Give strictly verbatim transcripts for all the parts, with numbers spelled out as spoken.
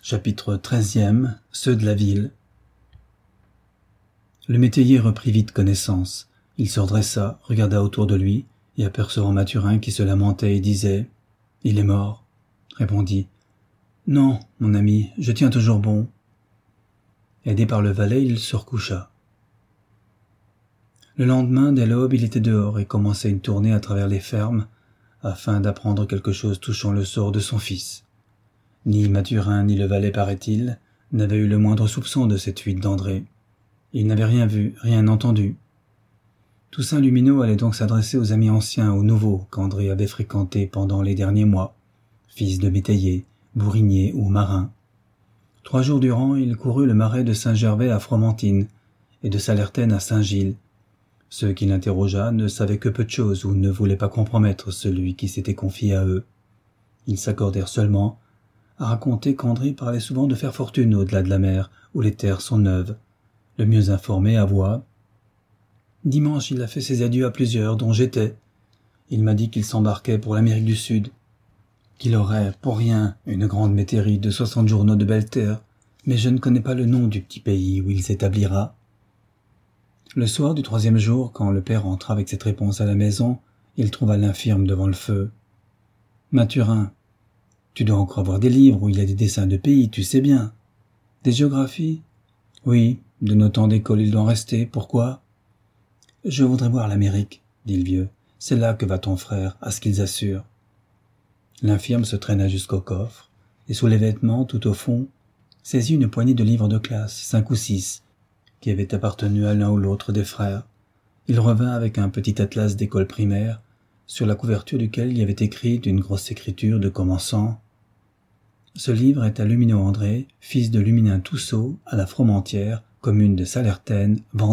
Chapitre treizième. Ceux de la ville. Le métayer reprit vite connaissance. Il se redressa, regarda autour de lui, et apercevant Mathurin qui se lamentait et disait « Il est mort », répondit « Non, mon ami, je tiens toujours bon ». Aidé par le valet, il se recoucha. Le lendemain, dès l'aube, il était dehors et commençait une tournée à travers les fermes, afin d'apprendre quelque chose touchant le sort de son fils. Ni Mathurin ni le valet, paraît-il, n'avaient eu le moindre soupçon de cette fuite d'André. Ils n'avaient rien vu, rien entendu. Toussaint Lumineau allait donc s'adresser aux amis anciens ou nouveaux qu'André avait fréquentés pendant les derniers mois, fils de métayer, bourrinier ou marin. Trois jours durant, il courut le marais de Saint-Gervais à Fromentine et de Salertaine à Saint-Gilles. Ceux qui l'interrogea ne savaient que peu de choses ou ne voulaient pas compromettre celui qui s'était confié à eux. Ils s'accordèrent seulement à raconter qu'André parlait souvent de faire fortune au-delà de la mer, où les terres sont neuves. Le mieux informé avoua « Dimanche, il a fait ses adieux à plusieurs, dont j'étais. Il m'a dit qu'il s'embarquait pour l'Amérique du Sud, qu'il aurait, pour rien, une grande métairie de soixante journaux de belles terres, mais je ne connais pas le nom du petit pays où il s'établira. » Le soir du troisième jour, quand le père entra avec cette réponse à la maison, il trouva l'infirme devant le feu. « Mathurin, tu dois encore avoir des livres où il y a des dessins de pays, tu sais bien. Des géographies ? Oui, de nos temps d'école il doit en rester. Pourquoi ? Je voudrais voir l'Amérique, dit le vieux. C'est là que va ton frère, à ce qu'ils assurent. L'infirme se traîna jusqu'au coffre, et sous les vêtements, tout au fond, saisit une poignée de livres de classe, cinq ou six, qui avaient appartenu à l'un ou l'autre des frères. Il revint avec un petit atlas d'école primaire, sur la couverture duquel il y avait écrit d'une grosse écriture de commençant « Ce livre est à Lumineau-André, fils de Luminin Toussault, à la Fromentière, commune de Salertaine, Vendée. »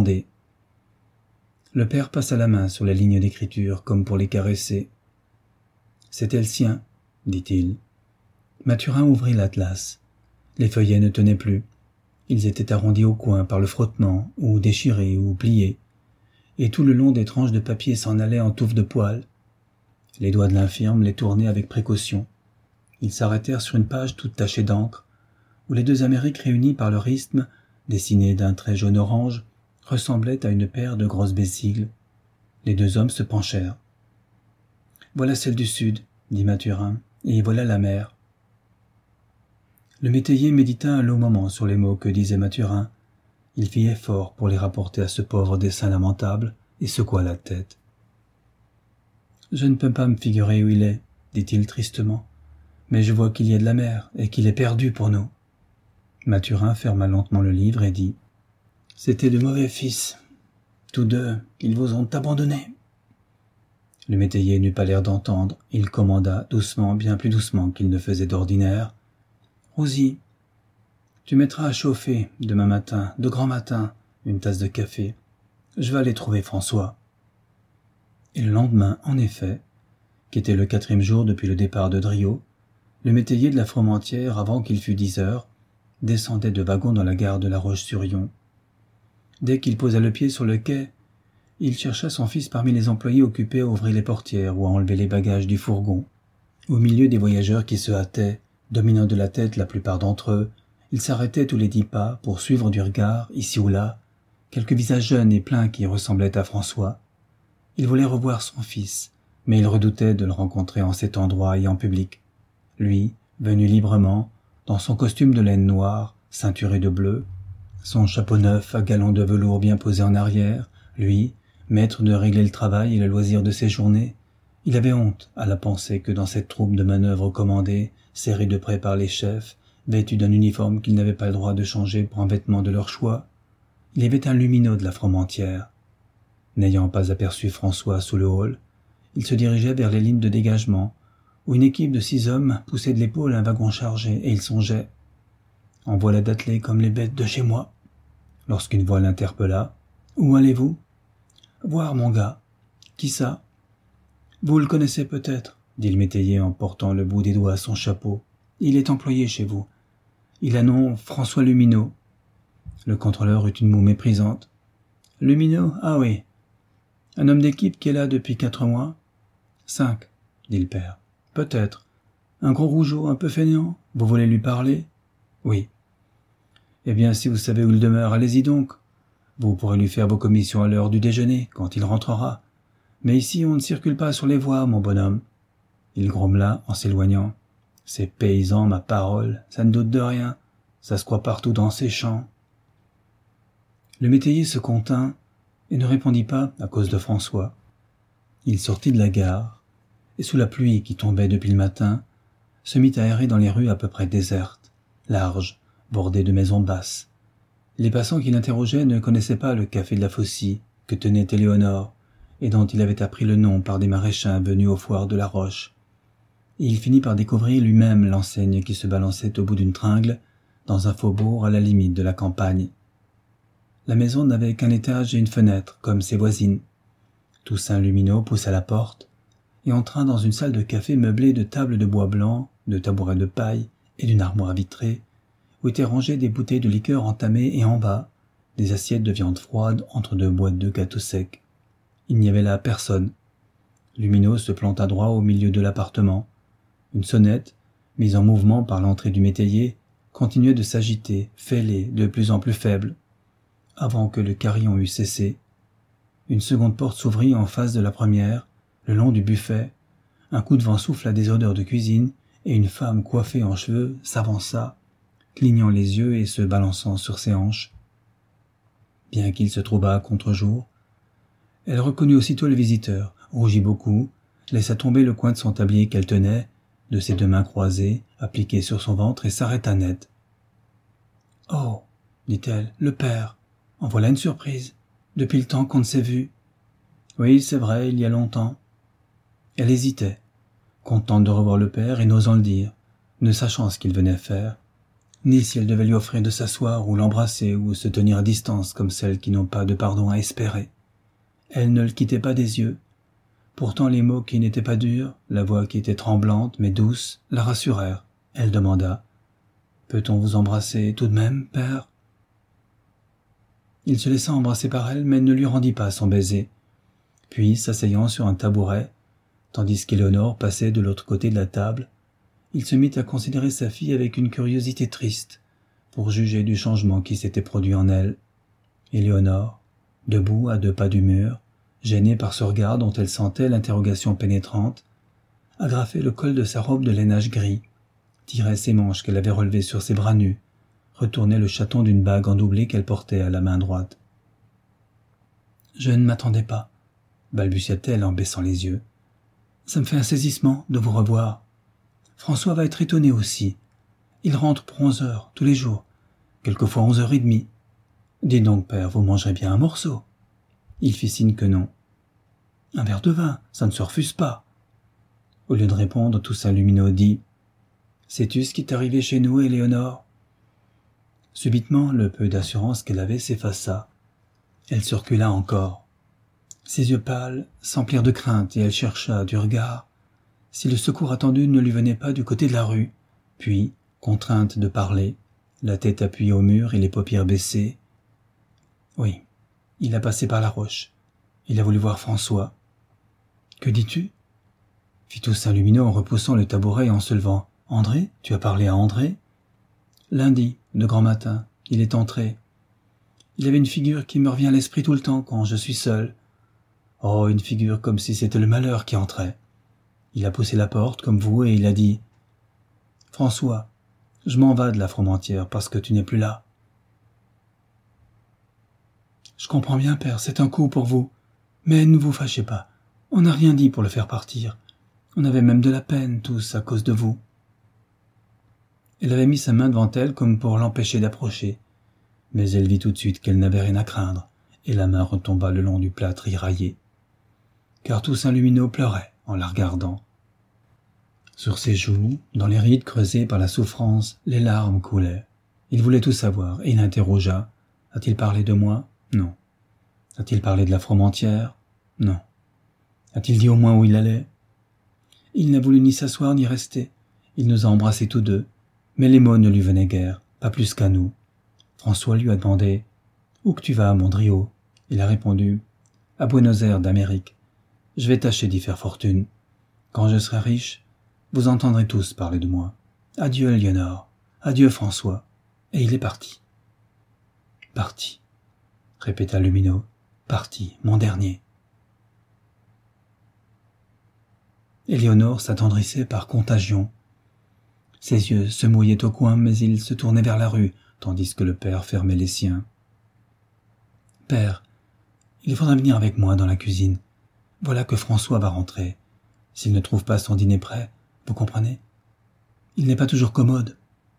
Le père passa la main sur les lignes d'écriture, comme pour les caresser. « C'était le sien, » dit-il. Mathurin ouvrit l'atlas. Les feuillets ne tenaient plus. Ils étaient arrondis au coin par le frottement, ou déchirés, ou pliés, et tout le long des tranches de papier s'en allait en touffes de poils. Les doigts de l'infirme les tournaient avec précaution. Ils s'arrêtèrent sur une page toute tachée d'encre, où les deux Amériques réunies par leur isthme, dessinées d'un trait jaune-orange, ressemblaient à une paire de grosses bessigles. Les deux hommes se penchèrent. « Voilà celle du Sud, » dit Mathurin, « et voilà la mer. » Le métayer médita un long moment sur les mots que disait Mathurin. Il fit effort pour les rapporter à ce pauvre dessin lamentable et secoua la tête. « Je ne peux pas me figurer où il est, » dit-il tristement, « mais je vois qu'il y a de la mer et qu'il est perdu pour nous. » Mathurin ferma lentement le livre et dit « C'était de mauvais fils. Tous deux, ils vous ont abandonné. » Le métayer n'eut pas l'air d'entendre. Il commanda, doucement, bien plus doucement qu'il ne faisait d'ordinaire. « Rosie, tu mettras à chauffer, demain matin, de grand matin, une tasse de café. Je vais aller trouver François. » Et le lendemain, en effet, qui était le quatrième jour depuis le départ de Driot, le métayer de la Fromentière, avant qu'il fût dix heures, descendait de wagon dans la gare de La Roche-sur-Yon. Dès qu'il posa le pied sur le quai, il chercha son fils parmi les employés occupés à ouvrir les portières ou à enlever les bagages du fourgon. Au milieu des voyageurs qui se hâtaient, dominant de la tête la plupart d'entre eux, il s'arrêtait tous les dix pas pour suivre du regard, ici ou là, quelques visages jeunes et pleins qui ressemblaient à François. Il voulait revoir son fils, mais il redoutait de le rencontrer en cet endroit et en public. Lui, venu librement, dans son costume de laine noire, ceinturé de bleu, son chapeau neuf à galons de velours bien posé en arrière, lui, maître de régler le travail et le loisir de ses journées, il avait honte à la pensée que dans cette troupe de manœuvres commandées, serrée de près par les chefs, vêtus d'un uniforme qu'ils n'avaient pas le droit de changer pour un vêtement de leur choix, il y avait un Lumineau de la Fromentière. N'ayant pas aperçu François sous le hall, il se dirigeait vers les lignes de dégagement, où une équipe de six hommes poussait de l'épaule un wagon chargé, et il songeait « En voilà d'attelés comme les bêtes de chez moi !» Lorsqu'une voix l'interpella. « Où allez-vous ?»« Voir mon gars. »« Qui ça ?»« Vous le connaissez peut-être, » dit le métayer en portant le bout des doigts à son chapeau. « Il est employé chez vous. Il a nom François Lumineau. » Le contrôleur eut une moue méprisante. « Lumineau ? Ah oui. Un homme d'équipe qui est là depuis quatre mois ? » « Cinq, » dit le père. « Peut-être. Un gros rougeau, un peu fainéant. Vous voulez lui parler ? Oui. Eh bien, si vous savez où il demeure, allez-y donc. Vous pourrez lui faire vos commissions à l'heure du déjeuner, quand il rentrera. Mais ici, on ne circule pas sur les voies, mon bonhomme. Il grommela en s'éloignant. Ces paysans, ma parole, ça ne doute de rien. Ça se croit partout dans ces champs. Le métayer se contint et ne répondit pas à cause de François. Il sortit de la gare, et sous la pluie qui tombait depuis le matin, se mit à errer dans les rues à peu près désertes, larges, bordées de maisons basses. Les passants qui l'interrogeaient ne connaissaient pas le café de la Faucille que tenait Éléonore, et dont il avait appris le nom par des maraîchins venus aux foires de la Roche. Et il finit par découvrir lui-même l'enseigne qui se balançait au bout d'une tringle, dans un faubourg à la limite de la campagne. La maison n'avait qu'un étage et une fenêtre, comme ses voisines. Toussaint Lumineau poussa la porte et entra dans une salle de café meublée de tables de bois blanc, de tabourets de paille et d'une armoire vitrée, où étaient rangées des bouteilles de liqueur entamées et en bas, des assiettes de viande froide entre deux boîtes de gâteaux secs. Il n'y avait là personne. Lumineau se planta droit au milieu de l'appartement. Une sonnette, mise en mouvement par l'entrée du métayer, continuait de s'agiter, fêlée, de plus en plus faible. Avant que le carillon eût cessé, une seconde porte s'ouvrit en face de la première, le long du buffet. Un coup de vent souffla des odeurs de cuisine, et une femme coiffée en cheveux s'avança, clignant les yeux et se balançant sur ses hanches. Bien qu'il se trouvât à contre-jour, elle reconnut aussitôt le visiteur, rougit beaucoup, laissa tomber le coin de son tablier qu'elle tenait, de ses deux mains croisées, appliquées sur son ventre, et s'arrêta net. « Oh !» dit-elle, « le père, en voilà une surprise, depuis le temps qu'on ne s'est vu. »« Oui, c'est vrai, il y a longtemps. » Elle hésitait, contente de revoir le père et n'osant le dire, ne sachant ce qu'il venait faire, ni si elle devait lui offrir de s'asseoir ou l'embrasser ou se tenir à distance comme celles qui n'ont pas de pardon à espérer. Elle ne le quittait pas des yeux. Pourtant les mots qui n'étaient pas durs, la voix qui était tremblante mais douce, la rassurèrent. Elle demanda « Peut-on vous embrasser tout de même, père ?» Il se laissa embrasser par elle, mais ne lui rendit pas son baiser. Puis, s'asseyant sur un tabouret, tandis qu'Éléonore passait de l'autre côté de la table, il se mit à considérer sa fille avec une curiosité triste, pour juger du changement qui s'était produit en elle. Éléonore, debout à deux pas du mur, gênée par ce regard dont elle sentait l'interrogation pénétrante, agrafait le col de sa robe de lainage gris, tirait ses manches qu'elle avait relevées sur ses bras nus, retournait le chaton d'une bague en doublé qu'elle portait à la main droite. « Je ne m'attendais pas, » balbutia-t-elle en baissant les yeux. « Ça me fait un saisissement de vous revoir. François va être étonné aussi. Il rentre pour onze heures, tous les jours, quelquefois onze heures et demie. Dis donc, père, vous mangerez bien un morceau. » Il fit signe que non. « Un verre de vin, ça ne se refuse pas. » Au lieu de répondre, Toussaint Lumineau dit « Sais-tu ce qui est arrivé chez nous, Éléonore ?» Subitement, le peu d'assurance qu'elle avait s'effaça. Elle se recula encore. Ses yeux pâles s'emplirent de crainte et elle chercha du regard si le secours attendu ne lui venait pas du côté de la rue. Puis, contrainte de parler, la tête appuyée au mur et les paupières baissées, « Oui, il a passé par la Roche. Il a voulu voir François. »« Que dis-tu » fit Toussaint Lumineau en repoussant le tabouret et en se levant. « André, tu as parlé à André ?»« Lundi, de grand matin, il est entré. Il avait une figure qui me revient à l'esprit tout le temps quand je suis seul. Oh, une figure comme si c'était le malheur qui entrait. Il a poussé la porte, comme vous, et il a dit « François, je m'en vas de la Fromentieère parce que tu n'es plus là. » « Je comprends bien, père, c'est un coup pour vous. Mais ne vous fâchez pas. On n'a rien dit pour le faire partir. On avait même de la peine, tous, à cause de vous. » Elle avait mis sa main devant elle comme pour l'empêcher d'approcher. Mais elle vit tout de suite qu'elle n'avait rien à craindre, et la main retomba le long du plâtre éraillé. Car Toussaint Lumineau pleurait en la regardant. Sur ses joues, dans les rides creusées par la souffrance, les larmes coulaient. Il voulait tout savoir, et il interrogea. « A-t-il parlé de moi ? Non. A-t-il parlé de la Fromentieère ? Non. A-t-il dit au moins où il allait ? Il n'a voulu ni s'asseoir ni rester. Il nous a embrassés tous deux. Mais les mots ne lui venaient guère, pas plus qu'à nous. François lui a demandé « Où que tu vas, Mondrio ?» Il a répondu « À Buenos Aires d'Amérique. Je vais tâcher d'y faire fortune. Quand je serai riche, vous entendrez tous parler de moi. Adieu, Éléonore. Adieu, François. Et il est parti. Parti, répéta Lumineux. Parti, mon dernier. Éléonore s'attendrissait par contagion. Ses yeux se mouillaient au coin, mais il se tournait vers la rue, tandis que le père fermait les siens. « Père, il faudra venir avec moi dans la cuisine. Voilà que François va rentrer. S'il ne trouve pas son dîner prêt, vous comprenez? Il n'est pas toujours commode. »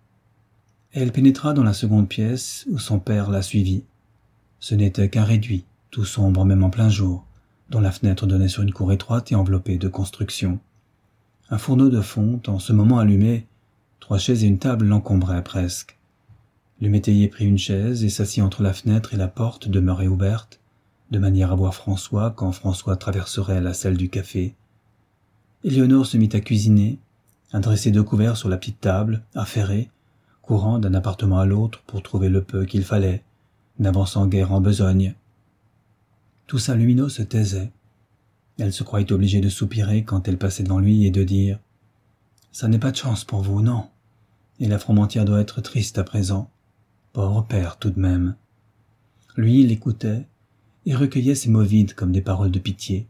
Et elle pénétra dans la seconde pièce où son père la suivit. Ce n'était qu'un réduit, tout sombre même en plein jour, dont la fenêtre donnait sur une cour étroite et enveloppée de constructions. Un fourneau de fonte, en ce moment allumé, trois chaises et une table l'encombraient presque. Le métayer prit une chaise et s'assit entre la fenêtre et la porte demeurée ouverte, de manière à voir François quand François traverserait la salle du café. Éléonore se mit à cuisiner, à dresser deux couverts sur la petite table, affairée, courant d'un appartement à l'autre pour trouver le peu qu'il fallait, n'avançant guère en besogne. Toussaint Lumineux se taisait. Elle se croyait obligée de soupirer quand elle passait devant lui et de dire « Ça n'est pas de chance pour vous, non. Et la Fromentieres doit être triste à présent. Pauvre père, tout de même. » Lui, il écoutait et recueillait ces mots vides comme des paroles de pitié.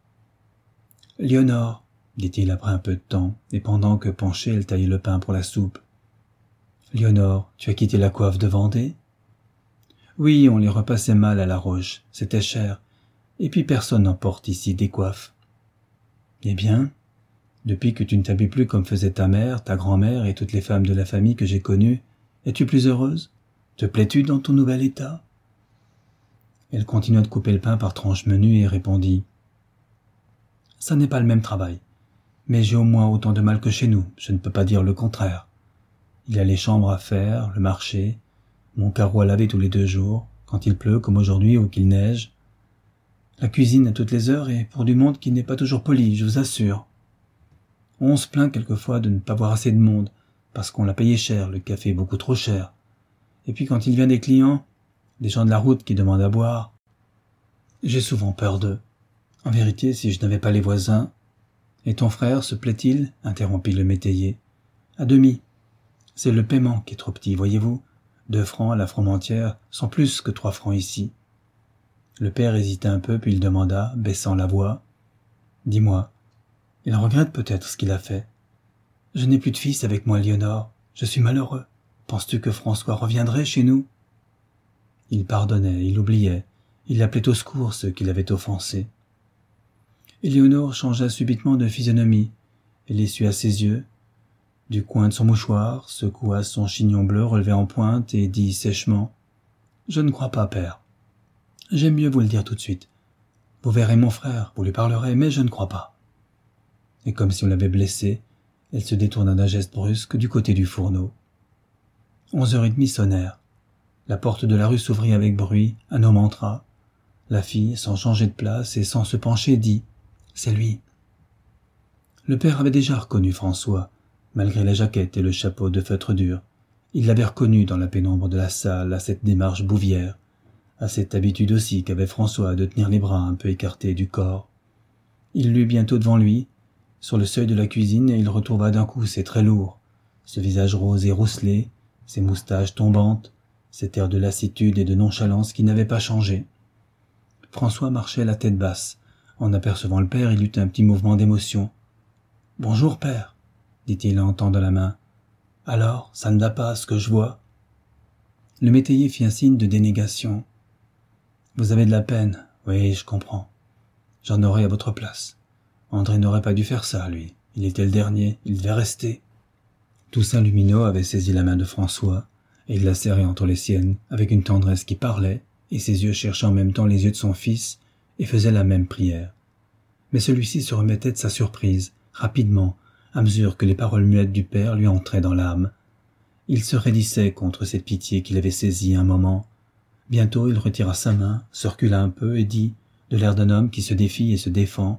« Léonore, dit-il après un peu de temps, et pendant que penchée elle taillait le pain pour la soupe. « Léonore, tu as quitté la coiffe de Vendée ?»« Oui, on les repassait mal à la Roche, c'était cher, et puis personne n'en porte ici des coiffes. »« Eh bien, depuis que tu ne t'habilles plus comme faisait ta mère, ta grand-mère et toutes les femmes de la famille que j'ai connues, es-tu plus heureuse? Te plais-tu dans ton nouvel état ?» Elle continua de couper le pain par tranches menues et répondit « Ça n'est pas le même travail, mais j'ai au moins autant de mal que chez nous, je ne peux pas dire le contraire. Il y a les chambres à faire, le marché, mon carreau à laver tous les deux jours, quand il pleut comme aujourd'hui ou qu'il neige. La cuisine à toutes les heures et pour du monde qui n'est pas toujours poli, je vous assure. On se plaint quelquefois de ne pas voir assez de monde, parce qu'on l'a payé cher, le café est beaucoup trop cher. Et puis quand il vient des clients, des gens de la route qui demandent à boire, j'ai souvent peur d'eux. En vérité, si je n'avais pas les voisins... » « Et ton frère se plaît-il » interrompit le métayer. « À demi. C'est le paiement qui est trop petit, voyez-vous. Deux francs à la Fromentieres sont plus que trois francs ici. » Le père hésita un peu, puis il demanda, baissant la voix. « Dis-moi, il regrette peut-être ce qu'il a fait. Je n'ai plus de fils avec moi, Léonore. Je suis malheureux. Penses-tu que François reviendrait chez nous ?» Il pardonnait, il oubliait, il appelait au secours ceux qui l'avaient offensé. Éléonore changea subitement de physionomie, elle essuya ses yeux, du coin de son mouchoir, secoua son chignon bleu relevé en pointe et dit sèchement « Je ne crois pas, père. J'aime mieux vous le dire tout de suite. Vous verrez mon frère, vous lui parlerez, mais je ne crois pas. » Et comme si on l'avait blessée, elle se détourna d'un geste brusque du côté du fourneau. Onze heures et demie sonnèrent. La porte de la rue s'ouvrit avec bruit, un homme entra. La fille, sans changer de place et sans se pencher, dit « C'est lui. » Le père avait déjà reconnu François, malgré la jaquette et le chapeau de feutre dur. Il l'avait reconnu dans la pénombre de la salle, à cette démarche bouvière, à cette habitude aussi qu'avait François de tenir les bras un peu écartés du corps. Il l'eut bientôt devant lui, sur le seuil de la cuisine, et il retrouva d'un coup ses traits lourds, ce visage rose et rousselé, ses moustaches tombantes, cet air de lassitude et de nonchalance qui n'avait pas changé. François marchait la tête basse. En apercevant le père, il eut un petit mouvement d'émotion. « Bonjour, père, » dit-il en tendant la main. « Alors, ça ne va pas, ce que je vois ?» Le métayer fit un signe de dénégation. « Vous avez de la peine, oui, je comprends. J'en aurais à votre place. André n'aurait pas dû faire ça, lui. Il était le dernier, il devait rester. » Toussaint Lumineux avait saisi la main de François, et il la serrait entre les siennes, avec une tendresse qui parlait, et ses yeux cherchaient en même temps les yeux de son fils, et faisaient la même prière. Mais celui-ci se remettait de sa surprise, rapidement, à mesure que les paroles muettes du père lui entraient dans l'âme. Il se raidissait contre cette pitié qu'il avait saisie un moment. Bientôt il retira sa main, se recula un peu et dit, de l'air d'un homme qui se défie et se défend.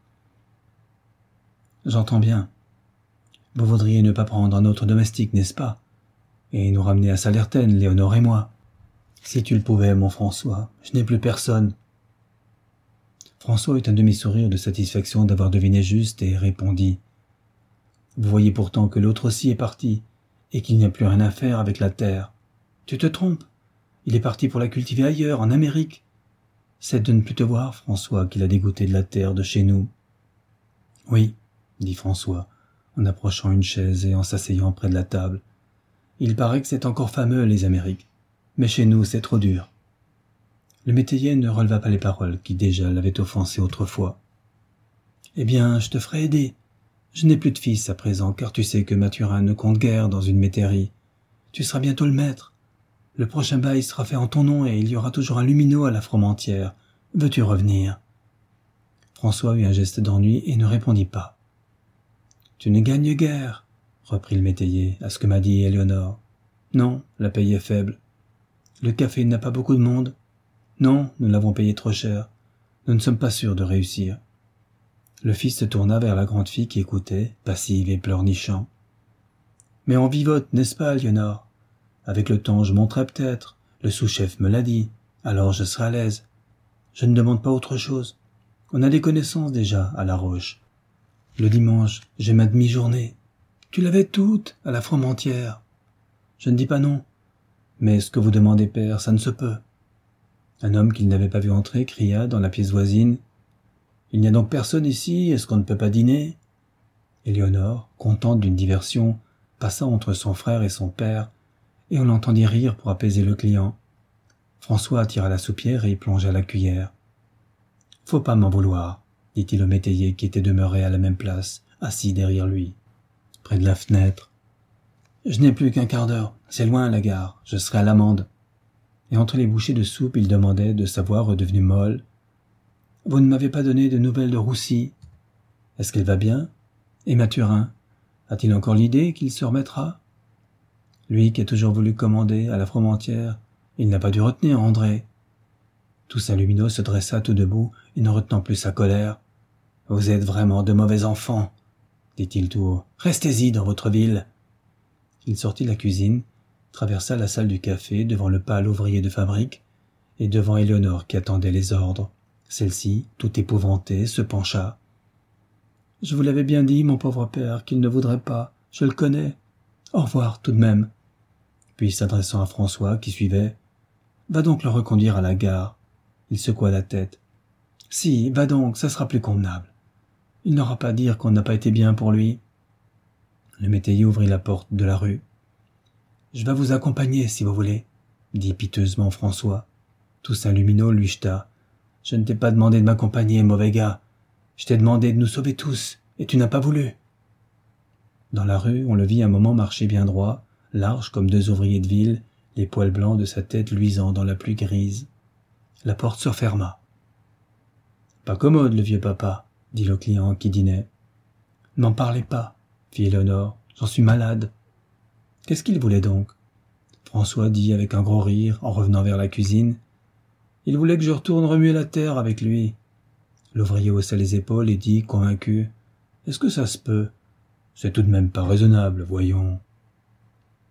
« J'entends bien. Vous voudriez ne pas prendre un autre domestique, n'est-ce pas? Et nous ramener à Salertaine, Léonore et moi. Si tu le pouvais, mon François, je n'ai plus personne. » François eut un demi-sourire de satisfaction d'avoir deviné juste et répondit « Vous voyez pourtant que l'autre aussi est parti, et qu'il n'y a plus rien à faire avec la terre. Tu te trompes. Il est parti pour la cultiver ailleurs, en Amérique. C'est de ne plus te voir, François, qui l'a dégoûté de la terre de chez nous. Oui, dit François, en approchant une chaise et en s'asseyant près de la table. Il paraît que c'est encore fameux, les Amériques. Mais chez nous, c'est trop dur. Le métayer ne releva pas les paroles qui déjà l'avaient offensé autrefois. Eh bien, je te ferai aider. Je n'ai plus de fils à présent, car tu sais que Mathurin ne compte guère dans une métairie. Tu seras bientôt le maître. Le prochain bail sera fait en ton nom et il y aura toujours un lumineux à la Froment-Entière. Veux-tu revenir ?» François eut un geste d'ennui et ne répondit pas. « Tu ne gagnes guère, » reprit le métayer, à ce que m'a dit Éléonore. « Non, la paye est faible. Le café n'a pas beaucoup de monde. Non, nous l'avons payé trop cher. Nous ne sommes pas sûrs de réussir. » Le fils se tourna vers la grande fille qui écoutait, passive et pleurnichant. « Mais on vivote, n'est-ce pas, Éléonore ? Avec le temps, je monterai peut-être. Le sous-chef me l'a dit. Alors je serai à l'aise. Je ne demande pas autre chose. On a des connaissances déjà à La Roche. Le dimanche, j'ai ma demi-journée. Tu l'avais toute à la Froment-Entière. Je ne dis pas non. Mais ce que vous demandez, père, ça ne se peut. » Un homme qu'il n'avait pas vu entrer cria dans la pièce voisine. « Il n'y a donc personne ici, est-ce qu'on ne peut pas dîner ?» Éléonore, contente d'une diversion, passa entre son frère et son père, et on l'entendit rire pour apaiser le client. François attira la soupière et y plongea la cuillère. « Faut pas m'en vouloir, » dit-il au métayer qui était demeuré à la même place, assis derrière lui, près de la fenêtre. « Je n'ai plus qu'un quart d'heure, c'est loin la gare, je serai à l'amende. » Et entre les bouchées de soupe, il demandait, de sa voix redevenue molle. « Vous ne m'avez pas donné de nouvelles de Roussy. Est-ce qu'elle va bien? Et Mathurin, a-t-il encore l'idée qu'il se remettra? Lui qui a toujours voulu commander à la Froment-Entière, il n'a pas dû retenir André. » Toussaint Lumineau se dressa tout debout et ne retenant plus sa colère. « Vous êtes vraiment de mauvais enfants, » dit-il tout haut. « Restez-y dans votre ville. » Il sortit de la cuisine, traversa la salle du café devant le pâle ouvrier de fabrique et devant Éléonore qui attendait les ordres. Celle-ci, tout épouvantée, se pencha. « Je vous l'avais bien dit, mon pauvre père, qu'il ne voudrait pas. Je le connais. Au revoir, tout de même. » Puis, s'adressant à François, qui suivait, « Va donc le reconduire à la gare. » Il secoua la tête. « Si, va donc, ça sera plus convenable. Il n'aura pas à dire qu'on n'a pas été bien pour lui. » Le métayer ouvrit la porte de la rue. « Je vais vous accompagner, si vous voulez, » dit piteusement François. Toussaint Lumineau lui jeta. « Je ne t'ai pas demandé de m'accompagner, mauvais gars. Je t'ai demandé de nous sauver tous, et tu n'as pas voulu. » Dans la rue, on le vit un moment marcher bien droit, large comme deux ouvriers de ville, les poils blancs de sa tête luisant dans la pluie grise. La porte se referma. « Pas commode, le vieux papa, » dit le client qui dînait. « N'en parlez pas, » fit Éléonore, « j'en suis malade. » Qu'est-ce qu'il voulait donc? François dit avec un gros rire, en revenant vers la cuisine. « Il voulait que je retourne remuer la terre avec lui. » L'ouvrier haussa les épaules et dit, convaincu, « Est-ce que ça se peut? C'est tout de même pas raisonnable, voyons. »